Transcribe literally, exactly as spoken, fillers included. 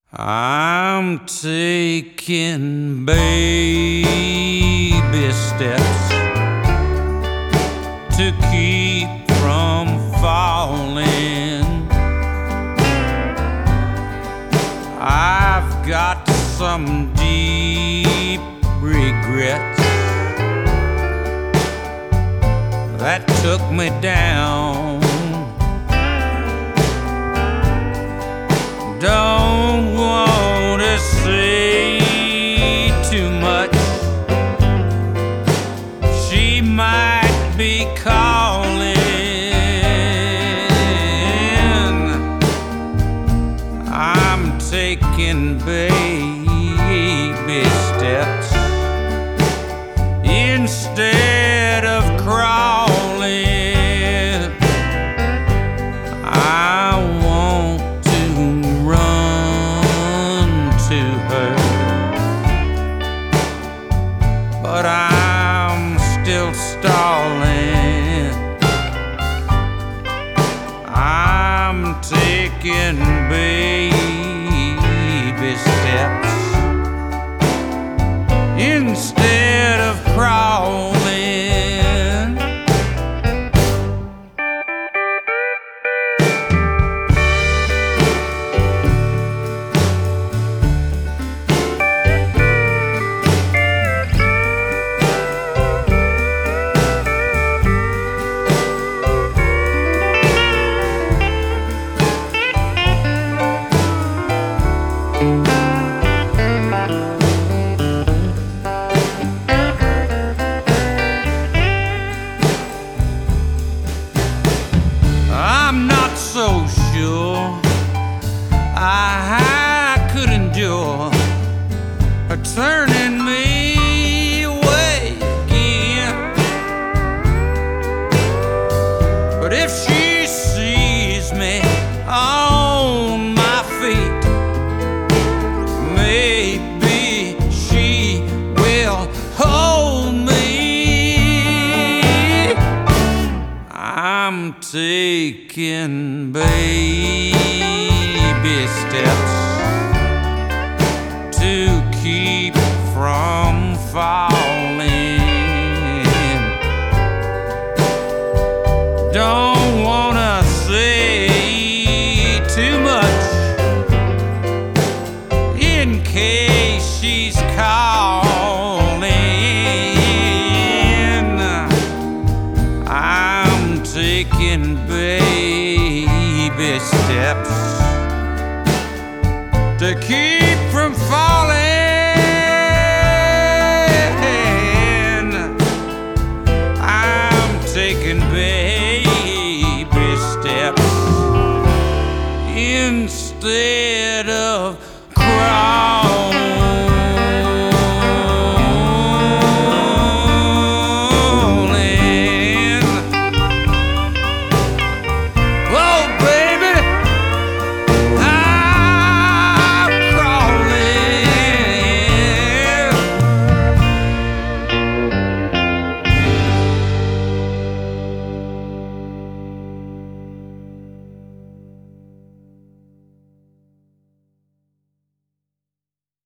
I'm taking baby steps to keep from falling. I've got some deep regrets that took me down. Don't want to say too much. She might be calling. I'm taking baby steps instead of crawling. I want to run to her, but I'm still stalling. I'm taking baby steps instead of crawling. I'm not so sure I could endure her turning me away again. But if she sees me on my feet, maybe she will hold me. I'm taking baby steps to keep from falling. Don't wanna say too much in case she's calling. I'm taking baby steps to keep from falling. I'm taking baby steps instead of